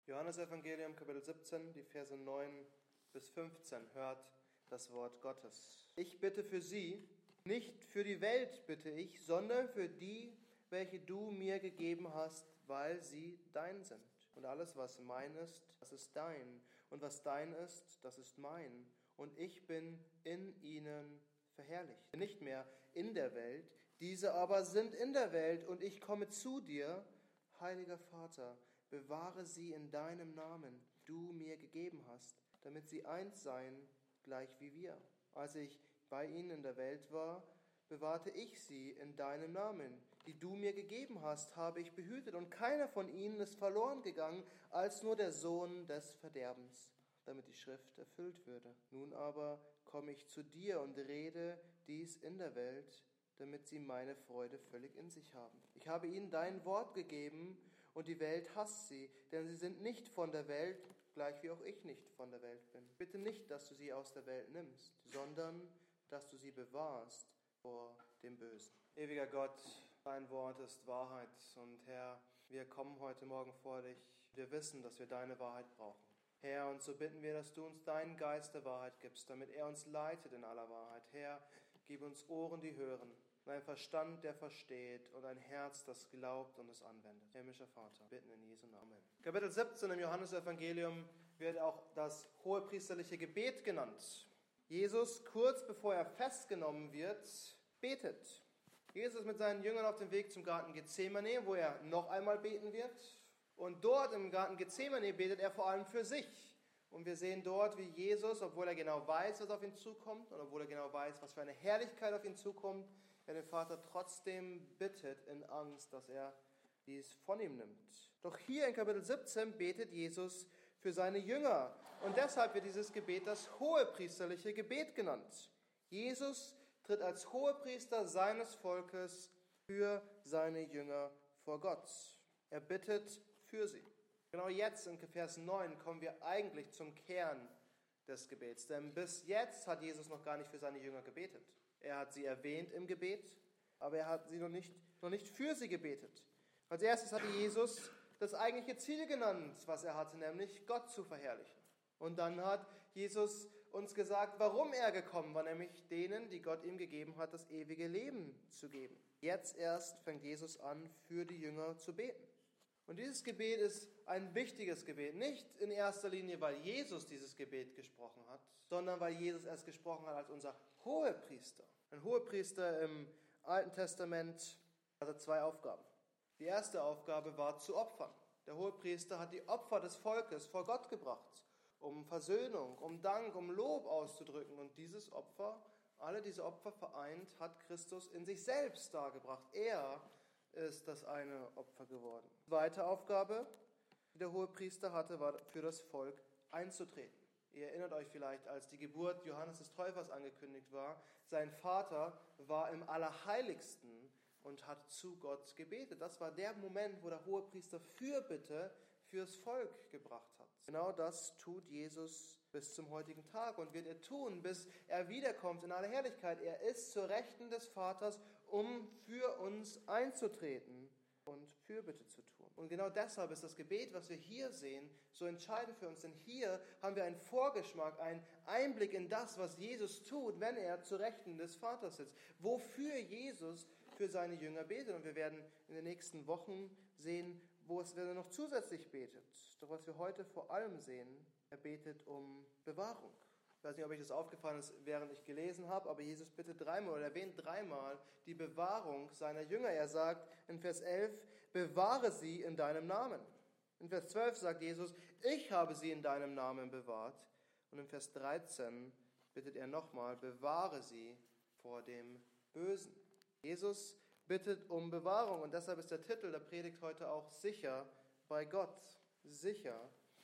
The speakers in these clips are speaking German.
Johannesevangelium, Kapitel 17, die Verse 9 bis 15, hört das Wort Gottes. Ich bitte für sie, nicht für die Welt bitte ich, sondern für die, welche du mir gegeben hast, weil sie dein sind. Und alles, was mein ist, das ist dein. Und was dein ist, das ist mein. Und ich bin in ihnen verherrlicht. Nicht mehr in der Welt, diese aber sind in der Welt, und ich komme zu dir, heiliger Vater, bewahre sie in deinem Namen, du mir gegeben hast, damit sie eins seien, gleich wie wir. Als ich bei ihnen in der Welt war, bewahrte ich sie in deinem Namen. Die du mir gegeben hast, habe ich behütet, und keiner von ihnen ist verloren gegangen, als nur der Sohn des Verderbens, damit die Schrift erfüllt würde. Nun aber komme ich zu dir und rede dies in der Welt, damit sie meine Freude völlig in sich haben. Ich habe ihnen dein Wort gegeben, und die Welt hasst sie, denn sie sind nicht von der Welt, gleich wie auch ich nicht von der Welt bin. Bitte nicht, dass du sie aus der Welt nimmst, sondern dass du sie bewahrst vor dem Bösen. Ewiger Gott, dein Wort ist Wahrheit, und Herr, wir kommen heute Morgen vor dich. Wir wissen, dass wir deine Wahrheit brauchen. Herr, und so bitten wir, dass du uns deinen Geist der Wahrheit gibst, damit er uns leitet in aller Wahrheit. Herr, gib uns Ohren, die hören, und einen Verstand, der versteht, und ein Herz, das glaubt und es anwendet. Himmlischer Vater, bitten in Jesu Namen. Kapitel 17 im Johannesevangelium wird auch das hohepriesterliche Gebet genannt. Jesus, kurz bevor er festgenommen wird, betet. Jesus ist mit seinen Jüngern auf dem Weg zum Garten Gethsemane, wo er noch einmal beten wird. Und dort im Garten Gethsemane betet er vor allem für sich. Und wir sehen dort, wie Jesus, obwohl er genau weiß, was auf ihn zukommt, und obwohl er genau weiß, was für eine Herrlichkeit auf ihn zukommt, er den Vater trotzdem bittet in Angst, dass er dies von ihm nimmt. Doch hier in Kapitel 17 betet Jesus für seine Jünger. Und deshalb wird dieses Gebet das hohepriesterliche Gebet genannt. Jesus tritt als Hohepriester seines Volkes für seine Jünger vor Gott. Er bittet für sie. Genau jetzt in Vers 9 kommen wir eigentlich zum Kern des Gebets. Denn bis jetzt hat Jesus noch gar nicht für seine Jünger gebetet. Er hat sie erwähnt im Gebet, aber er hat sie noch nicht für sie gebetet. Als erstes hatte Jesus das eigentliche Ziel genannt, was er hatte, nämlich Gott zu verherrlichen. Und dann hat Jesus uns gesagt, warum er gekommen war, nämlich denen, die Gott ihm gegeben hat, das ewige Leben zu geben. Jetzt erst fängt Jesus an, für die Jünger zu beten. Und dieses Gebet ist ein wichtiges Gebet, nicht in erster Linie, weil Jesus dieses Gebet gesprochen hat, sondern weil Jesus es gesprochen hat als unser Hohepriester. Ein Hohepriester im Alten Testament hatte zwei Aufgaben. Die erste Aufgabe war zu opfern. Der Hohepriester hat die Opfer des Volkes vor Gott gebracht, um Versöhnung, um Dank, um Lob auszudrücken. Und dieses Opfer, alle diese Opfer vereint, hat Christus in sich selbst dargebracht. Er ist das eine Opfer geworden. Die zweite Aufgabe, die der Hohepriester hatte, war für das Volk einzutreten. Ihr erinnert euch vielleicht, als die Geburt Johannes des Täufers angekündigt war, sein Vater war im Allerheiligsten und hat zu Gott gebetet. Das war der Moment, wo der Hohepriester Fürbitte fürs Volk gebracht hat. Genau das tut Jesus bis zum heutigen Tag und wird er tun, bis er wiederkommt in aller Herrlichkeit. Er ist zur Rechten des Vaters, um für uns einzutreten und Fürbitte zu tun. Und genau deshalb ist das Gebet, was wir hier sehen, so entscheidend für uns. Denn hier haben wir einen Vorgeschmack, einen Einblick in das, was Jesus tut, wenn er zur Rechten des Vaters sitzt. Wofür Jesus für seine Jünger betet. Und wir werden in den nächsten Wochen sehen, wo er noch zusätzlich betet. Doch was wir heute vor allem sehen, er betet um Bewahrung. Ich weiß nicht, ob euch das aufgefallen ist, während ich gelesen habe, aber Jesus bittet dreimal oder erwähnt dreimal die Bewahrung seiner Jünger. Er sagt in Vers 11, bewahre sie in deinem Namen. In Vers 12 sagt Jesus, ich habe sie in deinem Namen bewahrt. Und in Vers 13 bittet er nochmal, bewahre sie vor dem Bösen. Jesus bittet um Bewahrung und deshalb ist der Titel der Predigt heute auch sicher bei Gott. Sicher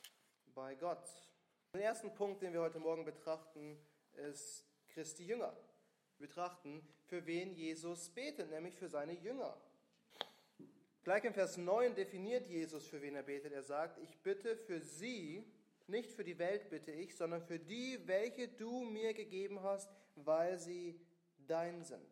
bei Gott. Der erste Punkt, den wir heute Morgen betrachten, ist Christi Jünger. Wir betrachten, für wen Jesus betet, nämlich für seine Jünger. Gleich im Vers 9 definiert Jesus, für wen er betet. Er sagt, ich bitte für sie, nicht für die Welt bitte ich, sondern für die, welche du mir gegeben hast, weil sie dein sind.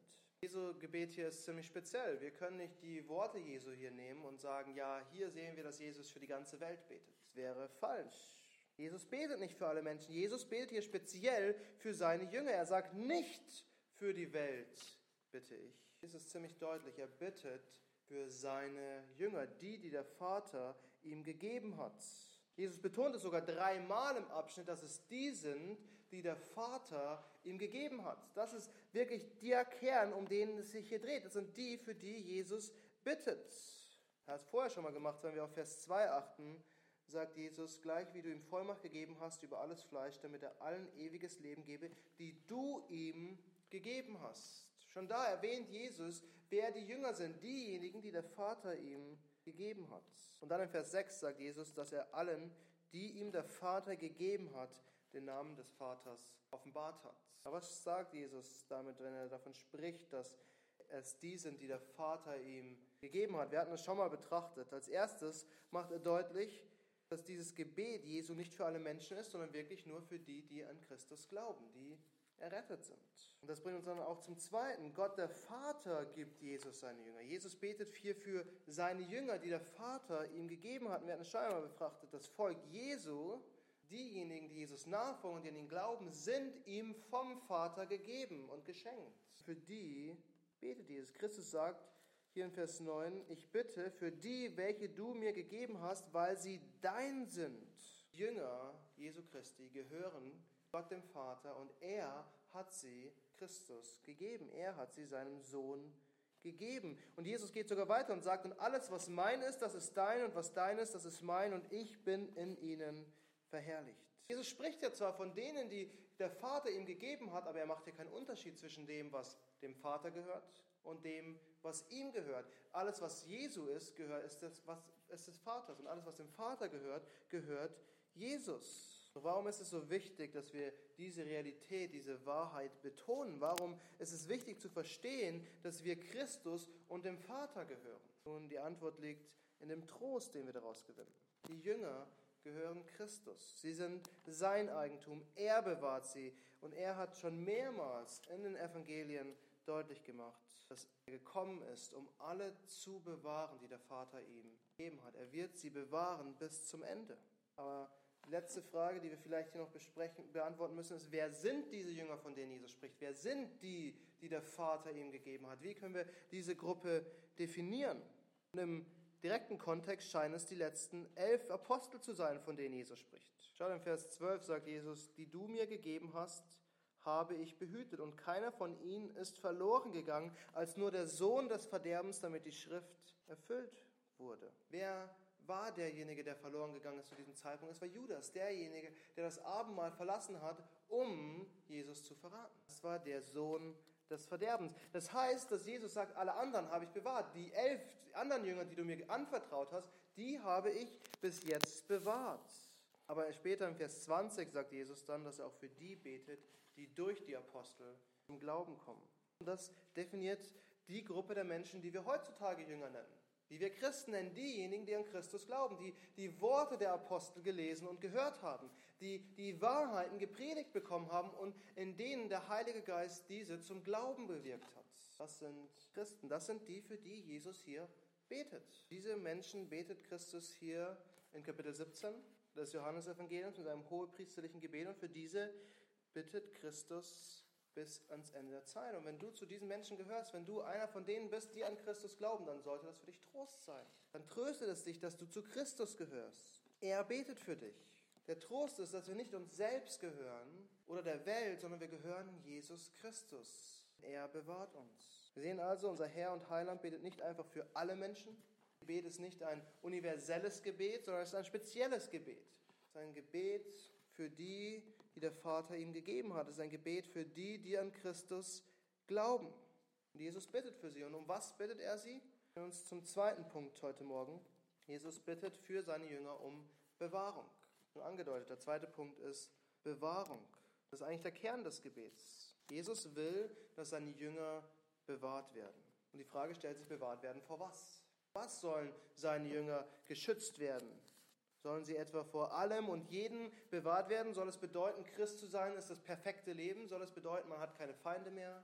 Jesu Gebet hier ist ziemlich speziell. Wir können nicht die Worte Jesu hier nehmen und sagen, ja, hier sehen wir, dass Jesus für die ganze Welt betet. Das wäre falsch. Jesus betet nicht für alle Menschen. Jesus betet hier speziell für seine Jünger. Er sagt nicht für die Welt, bitte ich. Es ist ziemlich deutlich. Er bittet für seine Jünger, die der Vater ihm gegeben hat. Jesus betont es sogar 3-mal im Abschnitt, dass es die sind, die der Vater ihm gegeben hat. Das ist wirklich der Kern, um den es sich hier dreht. Das sind die, für die Jesus bittet. Er hat es vorher schon mal gemacht, wenn wir auf Vers 2 achten, sagt Jesus, gleich wie du ihm Vollmacht gegeben hast über alles Fleisch, damit er allen ewiges Leben gebe, die du ihm gegeben hast. Schon da erwähnt Jesus, wer die Jünger sind, diejenigen, die der Vater ihm gegeben hat. Und dann in Vers 6 sagt Jesus, dass er allen, die ihm der Vater gegeben hat, den Namen des Vaters offenbart hat. Aber was sagt Jesus damit, wenn er davon spricht, dass es die sind, die der Vater ihm gegeben hat? Wir hatten es schon mal betrachtet. Als erstes macht er deutlich, dass dieses Gebet Jesu nicht für alle Menschen ist, sondern wirklich nur für die, die an Christus glauben, die errettet sind. Und das bringt uns dann auch zum Zweiten. Gott, der Vater, gibt Jesus seine Jünger. Jesus betet hier für seine Jünger, die der Vater ihm gegeben hat. Wir hatten es schon einmal betrachtet. Das Volk Jesu, diejenigen, die Jesus nachfolgen und die an ihn glauben, sind ihm vom Vater gegeben und geschenkt. Für die betet Jesus. Christus sagt hier in Vers 9, ich bitte für die, welche du mir gegeben hast, weil sie dein sind. Jünger Jesu Christi gehören Gott dem Vater und er hat sie Christus gegeben. Er hat sie seinem Sohn gegeben. Und Jesus geht sogar weiter und sagt, und alles, was mein ist, das ist dein und was dein ist, das ist mein und ich bin in ihnen verherrlicht. Jesus spricht ja zwar von denen, die der Vater ihm gegeben hat, aber er macht hier keinen Unterschied zwischen dem, was dem Vater gehört und dem, was ihm gehört. Alles, was Jesu ist, ist des Vaters. Und alles, was dem Vater gehört, gehört Jesus. Warum ist es so wichtig, dass wir diese Realität, diese Wahrheit betonen? Warum ist es wichtig zu verstehen, dass wir Christus und dem Vater gehören? Nun, die Antwort liegt in dem Trost, den wir daraus gewinnen. Die Jünger gehören Christus. Sie sind sein Eigentum. Er bewahrt sie. Und er hat schon mehrmals in den Evangelien deutlich gemacht, dass er gekommen ist, um alle zu bewahren, die der Vater ihm gegeben hat. Er wird sie bewahren bis zum Ende. Aber die letzte Frage, die wir vielleicht hier noch beantworten müssen, ist, wer sind diese Jünger, von denen Jesus spricht? Wer sind die, die der Vater ihm gegeben hat? Wie können wir diese Gruppe definieren? Und im direkten Kontext scheinen es die letzten 11 Apostel zu sein, von denen Jesus spricht. Schaut, in Vers 12 sagt Jesus, die du mir gegeben hast, habe ich behütet, und keiner von ihnen ist verloren gegangen, als nur der Sohn des Verderbens, damit die Schrift erfüllt wurde. Wer war derjenige, der verloren gegangen ist zu diesem Zeitpunkt? Es war Judas, derjenige, der das Abendmahl verlassen hat, um Jesus zu verraten. Das war der Sohn des Verderbens. Das heißt, dass Jesus sagt, alle anderen habe ich bewahrt. Die 11 anderen Jünger, die du mir anvertraut hast, die habe ich bis jetzt bewahrt. Aber später im Vers 20 sagt Jesus dann, dass er auch für die betet, die durch die Apostel zum Glauben kommen. Und das definiert die Gruppe der Menschen, die wir heutzutage Jünger nennen. Die wir Christen nennen, diejenigen, die an Christus glauben, die die Worte der Apostel gelesen und gehört haben, die die Wahrheiten gepredigt bekommen haben und in denen der Heilige Geist diese zum Glauben bewirkt hat. Das sind Christen, das sind die, für die Jesus hier betet. Diese Menschen betet Christus hier in Kapitel 17 des Johannesevangeliums mit einem hohepriesterlichen Gebet, und für diese bittet Christus bis ans Ende der Zeit. Und wenn du zu diesen Menschen gehörst, wenn du einer von denen bist, die an Christus glauben, dann sollte das für dich Trost sein. Dann tröstet es dich, dass du zu Christus gehörst. Er betet für dich. Der Trost ist, dass wir nicht uns selbst gehören oder der Welt, sondern wir gehören Jesus Christus. Er bewahrt uns. Wir sehen also, unser Herr und Heiland betet nicht einfach für alle Menschen. Gebet ist nicht ein universelles Gebet, sondern es ist ein spezielles Gebet. Es ist ein Gebet für die, die der Vater ihm gegeben hat. Es ist ein Gebet für die, die an Christus glauben. Und Jesus bittet für sie. Und um was bittet er sie? Wir gehen uns zum zweiten Punkt heute Morgen. Jesus bittet für seine Jünger um Bewahrung. Schon angedeutet, der zweite Punkt ist Bewahrung. Das ist eigentlich der Kern des Gebets. Jesus will, dass seine Jünger bewahrt werden. Und die Frage stellt sich, bewahrt werden vor was? Was sollen seine Jünger geschützt werden? Sollen sie etwa vor allem und jedem bewahrt werden? Soll es bedeuten, Christ zu sein ist das perfekte Leben? Soll es bedeuten, man hat keine Feinde mehr?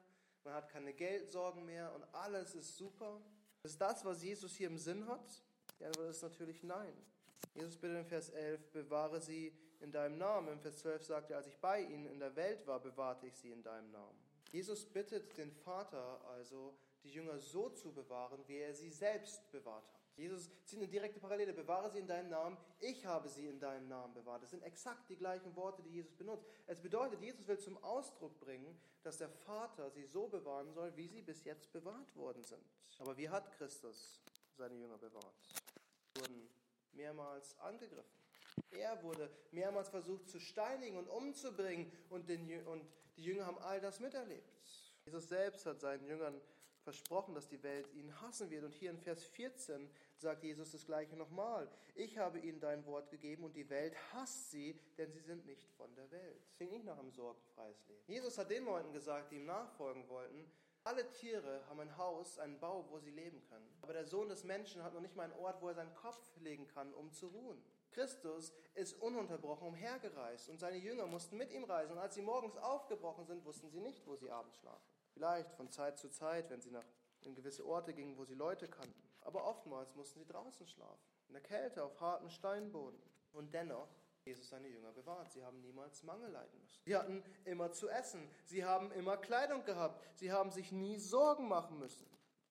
man hat keine Geldsorgen mehr und alles ist super. Ist das, was Jesus hier im Sinn hat? Die Antwort ist natürlich nein. Jesus bittet in Vers 11, bewahre sie in deinem Namen. In Vers 12 sagt er, als ich bei ihnen in der Welt war, bewahrte ich sie in deinem Namen. Jesus bittet den Vater also, die Jünger so zu bewahren, wie er sie selbst bewahrt hat. Jesus zieht eine direkte Parallele, bewahre sie in deinem Namen, ich habe sie in deinem Namen bewahrt. Das sind exakt die gleichen Worte, die Jesus benutzt. Es bedeutet, Jesus will zum Ausdruck bringen, dass der Vater sie so bewahren soll, wie sie bis jetzt bewahrt worden sind. Aber wie hat Christus seine Jünger bewahrt? Sie wurden mehrmals angegriffen. Er wurde mehrmals versucht zu steinigen und umzubringen und die Jünger haben all das miterlebt. Jesus selbst hat seinen Jüngern versprochen, dass die Welt ihn hassen wird. Und hier in Vers 14 sagt Jesus das Gleiche nochmal. Ich habe ihnen dein Wort gegeben und die Welt hasst sie, denn sie sind nicht von der Welt. Das klingt nicht nach einem sorgenfreies Leben. Jesus hat den Leuten gesagt, die ihm nachfolgen wollten, alle Tiere haben ein Haus, einen Bau, wo sie leben können. Aber der Sohn des Menschen hat noch nicht mal einen Ort, wo er seinen Kopf legen kann, um zu ruhen. Christus ist ununterbrochen umhergereist und seine Jünger mussten mit ihm reisen. Und als sie morgens aufgebrochen sind, wussten sie nicht, wo sie abends schlafen. Vielleicht von Zeit zu Zeit, wenn sie in gewisse Orte gingen, wo sie Leute kannten. Aber oftmals mussten sie draußen schlafen, in der Kälte, auf hartem Steinboden. Und dennoch, Jesus seine Jünger bewahrt. Sie haben niemals Mangel leiden müssen. Sie hatten immer zu essen. Sie haben immer Kleidung gehabt. Sie haben sich nie Sorgen machen müssen.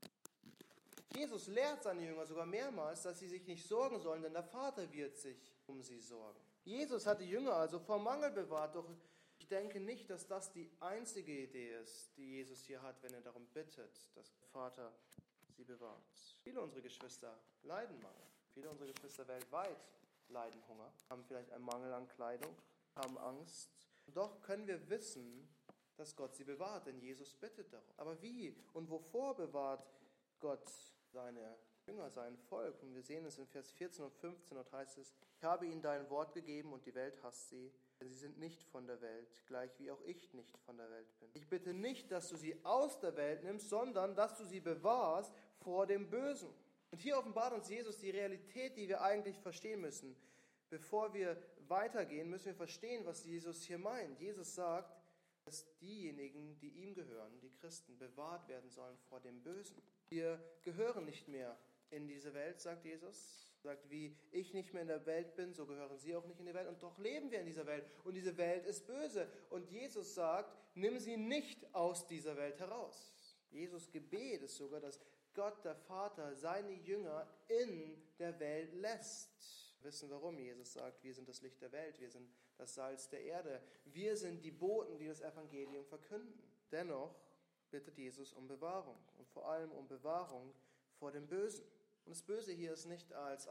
Jesus lehrt seine Jünger sogar mehrmals, dass sie sich nicht sorgen sollen, denn der Vater wird sich um sie sorgen. Jesus hat die Jünger also vor Mangel bewahrt, doch ich denke nicht, dass das die einzige Idee ist, die Jesus hier hat, wenn er darum bittet, dass der Vater sie bewahrt. Viele unserer Geschwister leiden Mangel. Viele unserer Geschwister weltweit leiden Hunger, haben vielleicht einen Mangel an Kleidung, haben Angst. Doch können wir wissen, dass Gott sie bewahrt, denn Jesus bittet darum. Aber wie und wovor bewahrt Gott seine Jünger, sein Volk? Und wir sehen es in Vers 14 und 15, dort heißt es, ich habe ihnen dein Wort gegeben und die Welt hasst sie, denn sie sind nicht von der Welt, gleich wie auch ich nicht von der Welt bin. Ich bitte nicht, dass du sie aus der Welt nimmst, sondern dass du sie bewahrst vor dem Bösen. Und hier offenbart uns Jesus die Realität, die wir eigentlich verstehen müssen. Bevor wir weitergehen, müssen wir verstehen, was Jesus hier meint. Jesus sagt, dass diejenigen, die ihm gehören, die Christen, bewahrt werden sollen vor dem Bösen. Wir gehören nicht mehr in diese Welt, sagt Jesus. Er sagt, wie ich nicht mehr in der Welt bin, so gehören sie auch nicht in die Welt. Und doch leben wir in dieser Welt. Und diese Welt ist böse. Und Jesus sagt, nimm sie nicht aus dieser Welt heraus. Jesus' Gebet ist sogar, dass Gott, der Vater, seine Jünger in der Welt lässt. Wir wissen warum. Jesus sagt, wir sind das Licht der Welt, wir sind das Salz der Erde. Wir sind die Boten, die das Evangelium verkünden. Dennoch bittet Jesus um Bewahrung und vor allem um Bewahrung vor dem Bösen. Und das Böse hier ist nicht als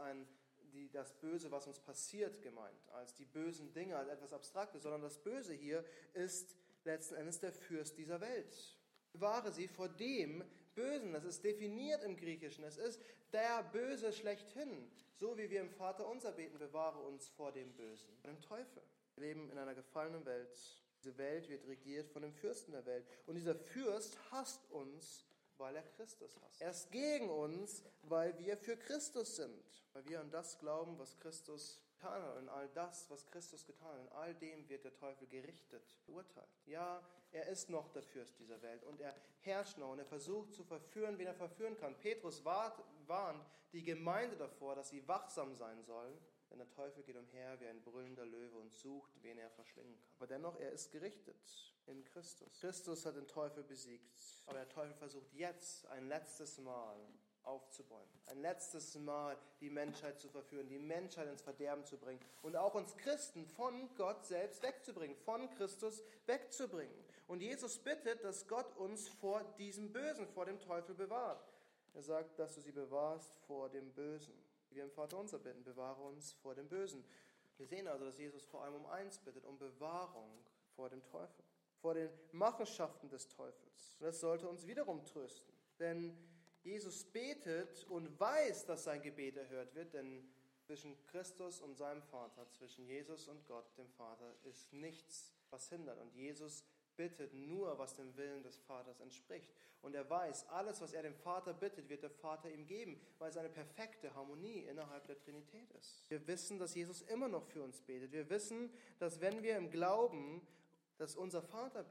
das Böse, was uns passiert, gemeint, als die bösen Dinge, als etwas Abstraktes, sondern das Böse hier ist letzten Endes der Fürst dieser Welt. Bewahre sie vor dem Bösen. Das ist definiert im Griechischen. Es ist der Böse schlechthin. So wie wir im Vater unser beten, bewahre uns vor dem Bösen, dem Teufel. Wir leben in einer gefallenen Welt. Diese Welt wird regiert von dem Fürsten der Welt. Und dieser Fürst hasst uns, weil er Christus hasst. Er ist gegen uns, weil wir für Christus sind. Weil wir an das glauben, was Christus getan hat. Und all das, was Christus getan hat, in all dem wird der Teufel gerichtet, beurteilt. Ja, er ist noch der Fürst dieser Welt und er herrscht noch und er versucht zu verführen, wen er verführen kann. Petrus warnt die Gemeinde davor, dass sie wachsam sein sollen, denn der Teufel geht umher wie ein brüllender Löwe und sucht, wen er verschlingen kann. Aber dennoch, er ist gerichtet in Christus. Christus hat den Teufel besiegt. Aber der Teufel versucht jetzt ein letztes Mal aufzubäumen. Ein letztes Mal die Menschheit zu verführen, die Menschheit ins Verderben zu bringen und auch uns Christen von Gott selbst wegzubringen, von Christus wegzubringen. Und Jesus bittet, dass Gott uns vor diesem Bösen, vor dem Teufel bewahrt. Er sagt, dass du sie bewahrst vor dem Bösen. Wir im Vater unser bitten, bewahre uns vor dem Bösen. Wir sehen also, dass Jesus vor allem um eins bittet, um Bewahrung vor dem Teufel, vor den Machenschaften des Teufels. Und das sollte uns wiederum trösten, denn Jesus betet und weiß, dass sein Gebet erhört wird, denn zwischen Christus und seinem Vater, zwischen Jesus und Gott, dem Vater, ist nichts, was hindert. Und Jesus bittet nur, was dem Willen des Vaters entspricht. Und er weiß, alles, was er dem Vater bittet, wird der Vater ihm geben, weil es eine perfekte Harmonie innerhalb der Trinität ist. Wir wissen, dass Jesus immer noch für uns betet. Wir wissen, dass wenn wir im Glauben, dass unser Vater beten,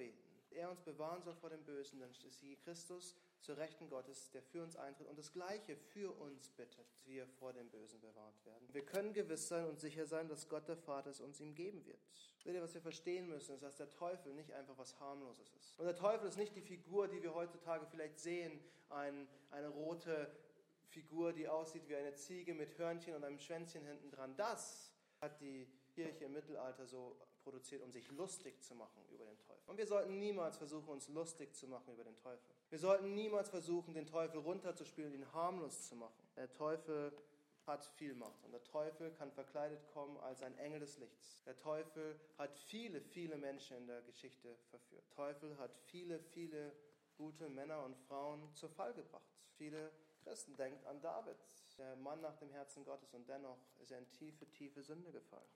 Er uns bewahren soll vor dem Bösen, dann ist Christus zur Rechten Gottes, der für uns eintritt und das Gleiche für uns bittet, dass wir vor dem Bösen bewahrt werden. Wir können gewiss sein und sicher sein, dass Gott der Vater es uns ihm geben wird. Seht ihr, was wir verstehen müssen, ist, dass der Teufel nicht einfach was Harmloses ist. Und der Teufel ist nicht die Figur, die wir heutzutage vielleicht sehen, eine rote Figur, die aussieht wie eine Ziege mit Hörnchen und einem Schwänzchen hinten dran. Das hat die Kirche im Mittelalter so produziert, um sich lustig zu machen über den Teufel. Und wir sollten niemals versuchen, uns lustig zu machen über den Teufel. Wir sollten niemals versuchen, den Teufel runterzuspielen und ihn harmlos zu machen. Der Teufel hat viel Macht und der Teufel kann verkleidet kommen als ein Engel des Lichts. Der Teufel hat viele, viele Menschen in der Geschichte verführt. Der Teufel hat viele, viele gute Männer und Frauen zu Fall gebracht. Viele Christen, denkt an David, der Mann nach dem Herzen Gottes, und dennoch ist er in tiefe, tiefe Sünde gefallen.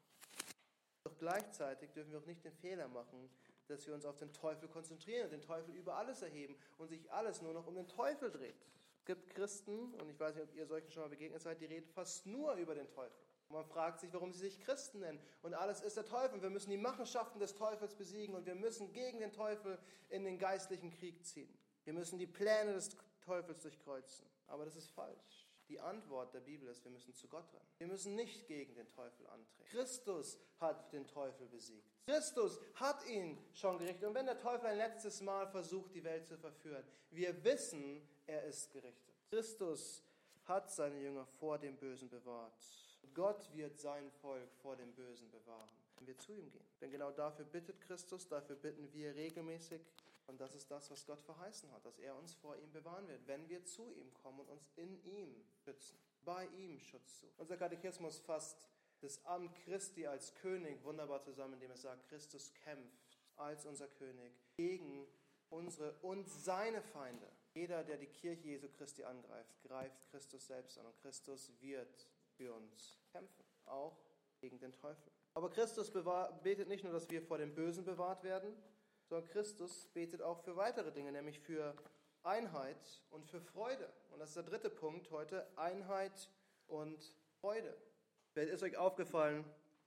Doch gleichzeitig dürfen wir auch nicht den Fehler machen, dass wir uns auf den Teufel konzentrieren und den Teufel über alles erheben und sich alles nur noch um den Teufel dreht. Es gibt Christen, und ich weiß nicht, ob ihr solchen schon mal begegnet seid, die reden fast nur über den Teufel. Und man fragt sich, warum sie sich Christen nennen. Und alles ist der Teufel. Wir müssen die Machenschaften des Teufels besiegen und wir müssen gegen den Teufel in den geistlichen Krieg ziehen. Wir müssen die Pläne des Teufels durchkreuzen. Aber das ist falsch. Die Antwort der Bibel ist, wir müssen zu Gott rennen. Wir müssen nicht gegen den Teufel antreten. Christus hat den Teufel besiegt. Christus hat ihn schon gerichtet. Und wenn der Teufel ein letztes Mal versucht, die Welt zu verführen, wir wissen, er ist gerichtet. Christus hat seine Jünger vor dem Bösen bewahrt. Gott wird sein Volk vor dem Bösen bewahren, wenn wir zu ihm gehen. Denn genau dafür bittet Christus, dafür bitten wir regelmäßig. Und das ist das, was Gott verheißen hat, dass er uns vor ihm bewahren wird, wenn wir zu ihm kommen und uns in ihm schützen, bei ihm Schutz suchen. Unser Katechismus fasst das Amt Christi als König wunderbar zusammen, indem es sagt, Christus kämpft als unser König gegen unsere und seine Feinde. Jeder, der die Kirche Jesu Christi angreift, greift Christus selbst an und Christus wird für uns kämpfen, auch gegen den Teufel. Aber Christus betet nicht nur, dass wir vor dem Bösen bewahrt werden, sondern Christus betet auch für weitere Dinge, nämlich für Einheit und für Freude. Und das ist der dritte Punkt heute, Einheit und Freude. Vielleicht ist euch aufgefallen,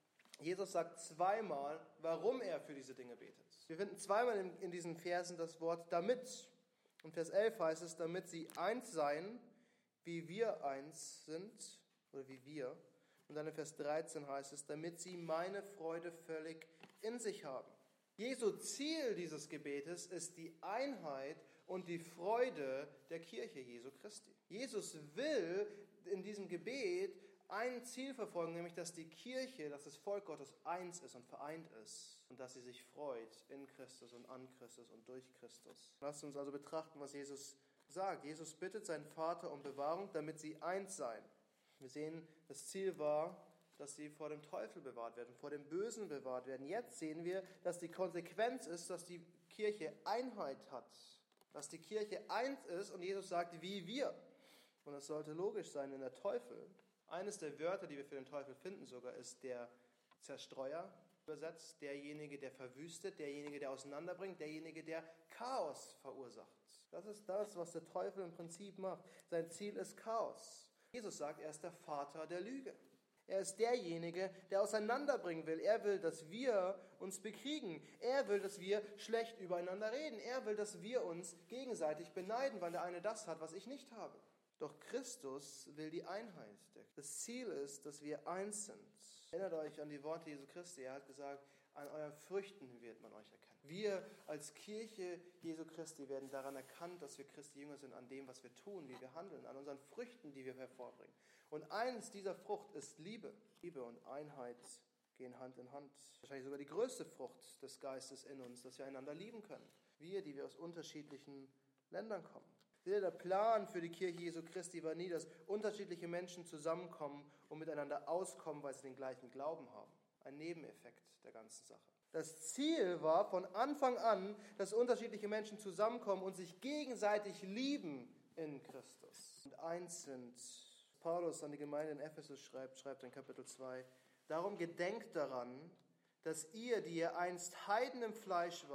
Jesus sagt zweimal, warum er für diese Dinge betet. Wir finden zweimal in diesen Versen das Wort damit. Und Vers 11 heißt es, damit sie eins seien, wie wir eins sind, oder wie wir. Und dann in Vers 13 heißt es, damit sie meine Freude völlig in sich haben. Jesu Ziel dieses Gebetes ist die Einheit und die Freude der Kirche Jesu Christi. Jesus will in diesem Gebet ein Ziel verfolgen, nämlich dass die Kirche, dass das Volk Gottes eins ist und vereint ist und dass sie sich freut in Christus und an Christus und durch Christus. Lasst uns also betrachten, was Jesus sagt. Jesus bittet seinen Vater um Bewahrung, damit sie eins seien. Wir sehen, das Ziel war, dass sie vor dem Teufel bewahrt werden, vor dem Bösen bewahrt werden. Jetzt sehen wir, dass die Konsequenz ist, dass die Kirche Einheit hat. Dass die Kirche eins ist und Jesus sagt, wie wir. Und das sollte logisch sein, denn der Teufel, eines der Wörter, die wir für den Teufel finden sogar, ist der Zerstreuer übersetzt, derjenige, der verwüstet, derjenige, der auseinanderbringt, derjenige, der Chaos verursacht. Das ist das, was der Teufel im Prinzip macht. Sein Ziel ist Chaos. Jesus sagt, er ist der Vater der Lüge. Er ist derjenige, der auseinanderbringen will. Er will, dass wir uns bekriegen. Er will, dass wir schlecht übereinander reden. Er will, dass wir uns gegenseitig beneiden, weil der eine das hat, was ich nicht habe. Doch Christus will die Einheit. Das Ziel ist, dass wir eins sind. Erinnert euch an die Worte Jesu Christi. Er hat gesagt, an euren Früchten wird man euch erkennen. Wir als Kirche Jesu Christi werden daran erkannt, dass wir Christi Jünger sind, an dem, was wir tun, wie wir handeln, an unseren Früchten, die wir hervorbringen. Und eines dieser Frucht ist Liebe. Liebe und Einheit gehen Hand in Hand. Wahrscheinlich sogar die größte Frucht des Geistes in uns, dass wir einander lieben können. Wir, die wir aus unterschiedlichen Ländern kommen. Der Plan für die Kirche Jesu Christi war nie, dass unterschiedliche Menschen zusammenkommen und miteinander auskommen, weil sie den gleichen Glauben haben. Ein Nebeneffekt der ganzen Sache. Das Ziel war von Anfang an, dass unterschiedliche Menschen zusammenkommen und sich gegenseitig lieben in Christus. Und eins sind. Paulus an die Gemeinde in Ephesus schreibt in Kapitel 2, darum gedenkt daran, dass ihr, die ihr einst Heiden im Fleisch wart,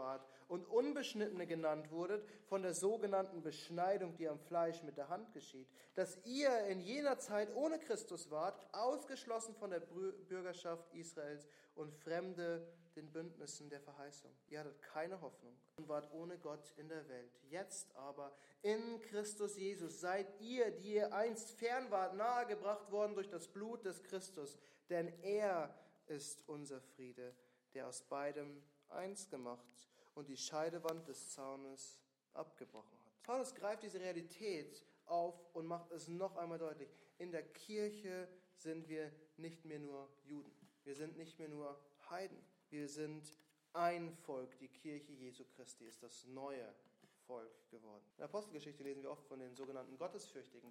und Unbeschnittene genannt wurdet, von der sogenannten Beschneidung, die am Fleisch mit der Hand geschieht, dass ihr in jener Zeit ohne Christus wart, ausgeschlossen von der Bürgerschaft Israels und Fremde den Bündnissen der Verheißung. Ihr hattet keine Hoffnung und wart ohne Gott in der Welt. Jetzt aber in Christus Jesus seid ihr, die ihr einst fern wart, nahegebracht worden durch das Blut des Christus, denn er ist unser Friede, der aus beidem eins gemacht und die Scheidewand des Zaunes abgebrochen hat. Paulus greift diese Realität auf und macht es noch einmal deutlich. In der Kirche sind wir nicht mehr nur Juden. Wir sind nicht mehr nur Heiden. Wir sind ein Volk. Die Kirche Jesu Christi ist das neue Volk geworden. In der Apostelgeschichte lesen wir oft von den sogenannten Gottesfürchtigen,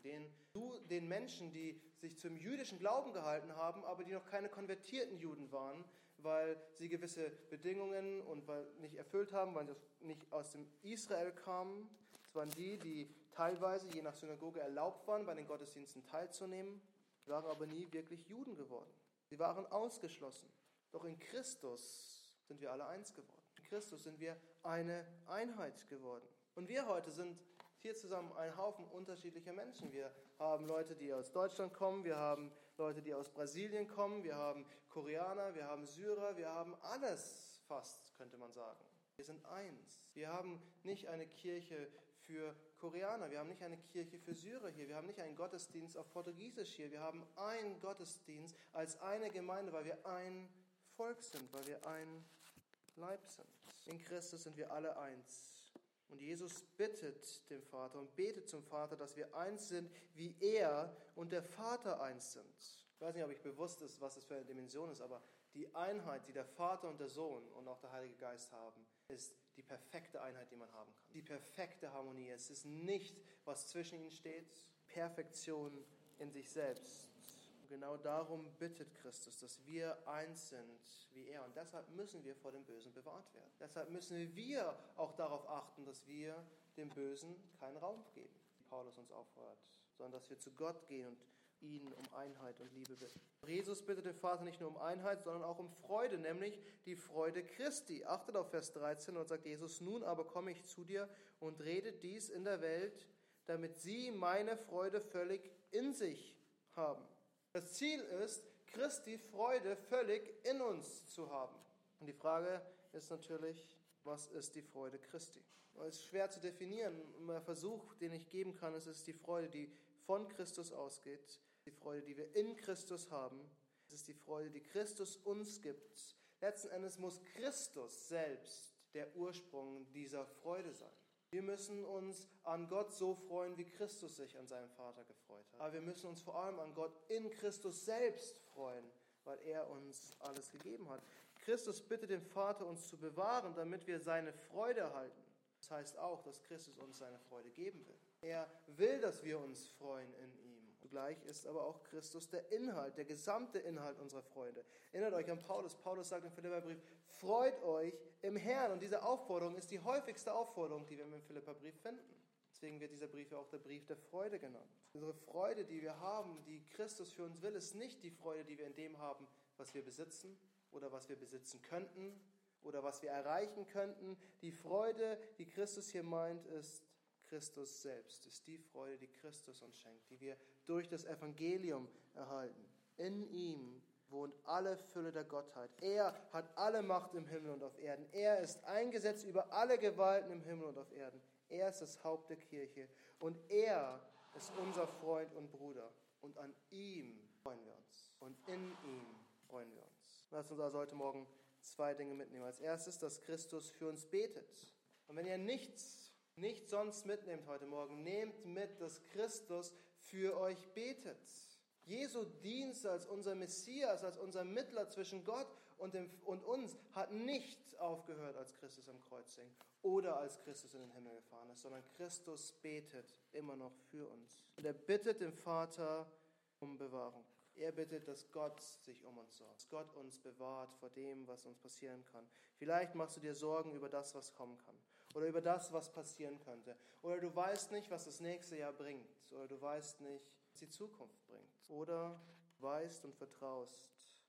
den Menschen, die sich zum jüdischen Glauben gehalten haben, aber die noch keine konvertierten Juden waren, weil sie gewisse Bedingungen nicht erfüllt haben, weil sie nicht aus dem Israel kamen. Es waren die teilweise je nach Synagoge erlaubt waren, bei den Gottesdiensten teilzunehmen, waren aber nie wirklich Juden geworden. Sie waren ausgeschlossen. Doch in Christus sind wir alle eins geworden. In Christus sind wir eine Einheit geworden. Und wir heute sind hier zusammen ein Haufen unterschiedlicher Menschen. Wir haben Leute, die aus Deutschland kommen, wir haben Leute, die aus Brasilien kommen, wir haben Koreaner, wir haben Syrer, wir haben alles fast, könnte man sagen. Wir sind eins. Wir haben nicht eine Kirche für Koreaner, wir haben nicht eine Kirche für Syrer hier, wir haben nicht einen Gottesdienst auf Portugiesisch hier, wir haben einen Gottesdienst als eine Gemeinde, weil wir ein Volk sind, weil wir ein Leib sind. In Christus sind wir alle eins. Und Jesus bittet dem Vater und betet zum Vater, dass wir eins sind, wie er und der Vater eins sind. Ich weiß nicht, ob euch bewusst ist, was das für eine Dimension ist, aber die Einheit, die der Vater und der Sohn und auch der Heilige Geist haben, ist die perfekte Einheit, die man haben kann. Die perfekte Harmonie. Es ist nicht, was zwischen ihnen steht, Perfektion in sich selbst. Und genau darum bittet Christus, dass wir eins sind wie er. Und deshalb müssen wir vor dem Bösen bewahrt werden. Deshalb müssen wir auch darauf achten, dass wir dem Bösen keinen Raum geben, wie Paulus uns auffordert, sondern dass wir zu Gott gehen und ihn um Einheit und Liebe bitten. Jesus bittet den Vater nicht nur um Einheit, sondern auch um Freude, nämlich die Freude Christi. Achtet auf Vers 13 und sagt Jesus, nun aber komme ich zu dir und rede dies in der Welt, damit sie meine Freude völlig in sich haben. Das Ziel ist, Christi Freude völlig in uns zu haben. Und die Frage ist natürlich, was ist die Freude Christi? Es ist schwer zu definieren. Der Versuch, den ich geben kann, ist die Freude, die von Christus ausgeht, die Freude, die wir in Christus haben. Es ist die Freude, die Christus uns gibt. Letzten Endes muss Christus selbst der Ursprung dieser Freude sein. Wir müssen uns an Gott so freuen, wie Christus sich an seinem Vater gefreut hat. Aber wir müssen uns vor allem an Gott in Christus selbst freuen, weil er uns alles gegeben hat. Christus bittet den Vater, uns zu bewahren, damit wir seine Freude erhalten. Das heißt auch, dass Christus uns seine Freude geben will. Er will, dass wir uns freuen in ihm. Zugleich ist aber auch Christus der Inhalt, der gesamte Inhalt unserer Freude. Erinnert euch an Paulus. Paulus sagt im Philipperbrief, freut euch im Herrn. Und diese Aufforderung ist die häufigste Aufforderung, die wir im Philipperbrief finden. Deswegen wird dieser Brief ja auch der Brief der Freude genannt. Unsere Freude, die wir haben, die Christus für uns will, ist nicht die Freude, die wir in dem haben, was wir besitzen oder was wir besitzen könnten oder was wir erreichen könnten. Die Freude, die Christus hier meint, ist Christus selbst, ist die Freude, die Christus uns schenkt, die wir durch das Evangelium erhalten. In ihm wohnt alle Fülle der Gottheit. Er hat alle Macht im Himmel und auf Erden. Er ist eingesetzt über alle Gewalten im Himmel und auf Erden. Er ist das Haupt der Kirche und er ist unser Freund und Bruder. Und an ihm freuen wir uns. Und in ihm freuen wir uns. Lasst uns also heute Morgen zwei Dinge mitnehmen. Als erstes, dass Christus für uns betet. Und wenn ihr nichts sonst mitnehmt heute Morgen, nehmt mit, dass Christus für euch betet. Jesu Dienst als unser Messias, als unser Mittler zwischen Gott und uns, hat nicht aufgehört, als Christus am Kreuz hing oder als Christus in den Himmel gefahren ist, sondern Christus betet immer noch für uns. Und er bittet den Vater um Bewahrung. Er bittet, dass Gott sich um uns sorgt, dass Gott uns bewahrt vor dem, was uns passieren kann. Vielleicht machst du dir Sorgen über das, was kommen kann oder über das, was passieren könnte. Oder du weißt nicht, was das nächste Jahr bringt oder du weißt nicht, was die Zukunft bringt. Oder du weißt und vertraust,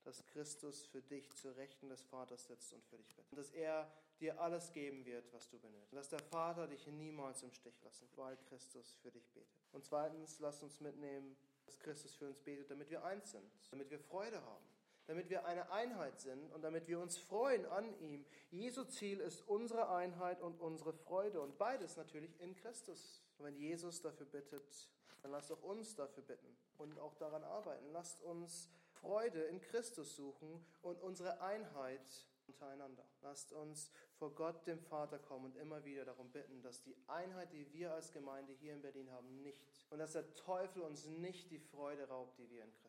dass Christus für dich zur Rechten des Vaters sitzt und für dich bittet. Und dass er dir alles geben wird, was du benötigst. Und dass der Vater dich niemals im Stich lassen wird, weil Christus für dich betet. Und zweitens, lasst uns mitnehmen, dass Christus für uns betet, damit wir eins sind, damit wir Freude haben, damit wir eine Einheit sind und damit wir uns freuen an ihm. Jesu Ziel ist unsere Einheit und unsere Freude und beides natürlich in Christus. Und wenn Jesus dafür bittet, dann lasst auch uns dafür bitten und auch daran arbeiten. Lasst uns Freude in Christus suchen und unsere Einheit untereinander. Lasst uns vor Gott, dem Vater, kommen und immer wieder darum bitten, dass die Einheit, die wir als Gemeinde hier in Berlin haben, nicht und dass der Teufel uns nicht die Freude raubt, die wir in Christus haben.